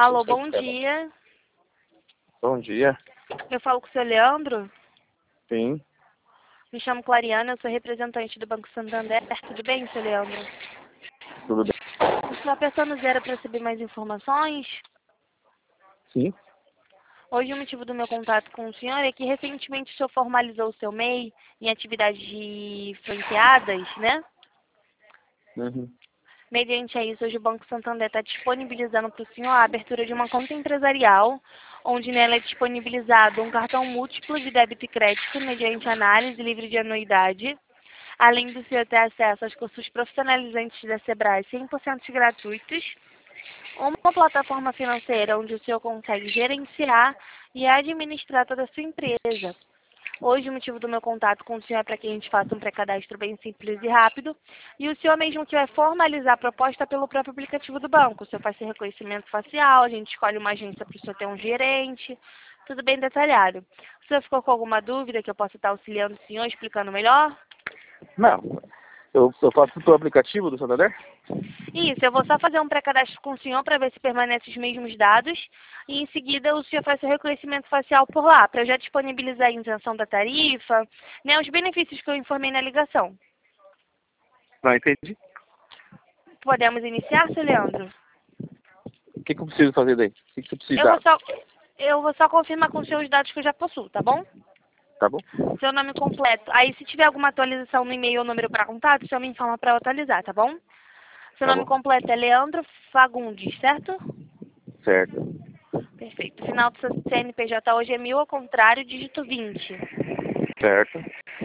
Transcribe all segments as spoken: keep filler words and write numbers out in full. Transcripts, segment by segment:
Alô, bom dia. Bom dia. Eu falo com o seu Leandro. Sim, Me chamo Clariana, eu sou representante do Banco Santander. Tudo bem, seu Leandro? tudo bem. Estou apertando zero para saber mais informações. Sim, Hoje o motivo do meu contato com o senhor é que recentemente o senhor formalizou o seu M E I em atividades de franqueadas, né? uhum. Mediante a isso, hoje o Banco Santander está disponibilizando para o senhor a abertura de uma conta empresarial, onde nela é disponibilizado um cartão múltiplo de débito e crédito mediante análise livre de anuidade, além do senhor ter acesso aos cursos profissionalizantes da Sebrae cem por cento gratuitos, uma plataforma financeira onde o senhor consegue gerenciar e administrar toda a sua empresa. Hoje o motivo do meu contato com o senhor é para que a gente faça um pré-cadastro bem simples e rápido. E o senhor mesmo que vai formalizar a proposta pelo próprio aplicativo do banco. O senhor faz seu reconhecimento facial, a gente escolhe uma agência para o senhor ter um gerente. Tudo bem detalhado. O senhor ficou com alguma dúvida que eu possa estar auxiliando o senhor, explicando melhor? Não, eu, eu faço o aplicativo do Santander? Isso, eu vou só fazer um pré-cadastro com o senhor para ver se permanece os mesmos dados e em seguida o senhor faz seu reconhecimento facial por lá, para eu já disponibilizar a isenção da tarifa, né, os benefícios que eu informei na ligação. Não, entendi. Podemos iniciar, seu Leandro? O que, que eu preciso fazer daí? O que, que você Eu vou precisa? só, eu vou só confirmar com o senhor os dados que eu já possuo, tá bom? Tá bom? Seu nome completo. Aí se tiver alguma atualização no e-mail ou número para contato, o senhor me informa para eu atualizar, tá bom? Seu Tá nome bom. completo é Leandro Fagundes, certo? Certo. Perfeito. O final do seu C N P J hoje é mil ao contrário, dígito vinte. Certo.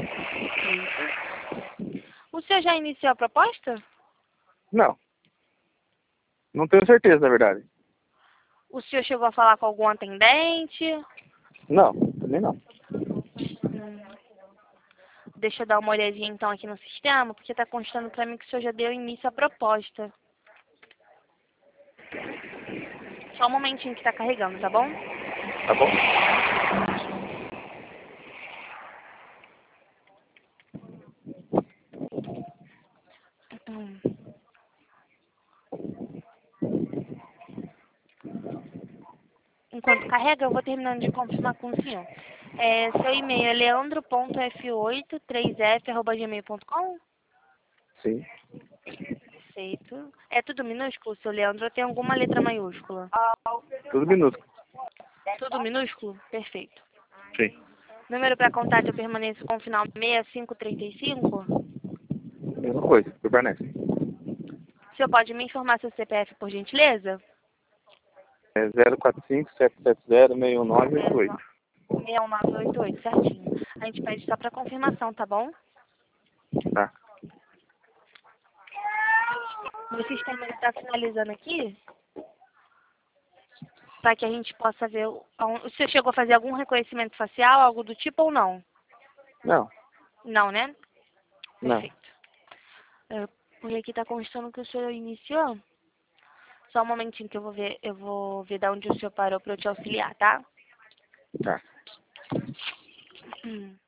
O senhor já iniciou a proposta? Não. Não tenho certeza, na verdade. O senhor chegou a falar com algum atendente? Não, também não. Hum. Deixa eu dar uma olhadinha então aqui no sistema, porque está constando para mim que o senhor já deu início à proposta. Só um momentinho que está carregando, tá bom? Tá bom? Hum. Enquanto carrega, eu vou terminando de confirmar com o senhor. É, seu e-mail é leandro ponto f oito três f arroba gmail ponto com? Sim. Perfeito. É tudo minúsculo, seu Leandro? Ou tem alguma letra maiúscula? Tudo minúsculo. Tudo minúsculo? Perfeito. Sim. Número para contato eu permaneço com o final seis cinco três cinco? Mesma coisa, permanece. O senhor pode me informar seu C P F, por gentileza? É zero quatro cinco sete sete zero seis um nove oito oito. seis um nove oito oito, certinho. A gente pede só para confirmação, tá bom? Tá. O sistema está finalizando aqui, para que a gente possa ver... O, o senhor chegou a fazer algum reconhecimento facial, algo do tipo ou não? Não, Não, né? não. Perfeito. É, porque aqui está constando que o senhor iniciou. Só um momentinho que eu vou ver, eu vou ver de onde o senhor parou para eu te auxiliar, tá? Tá. Hum.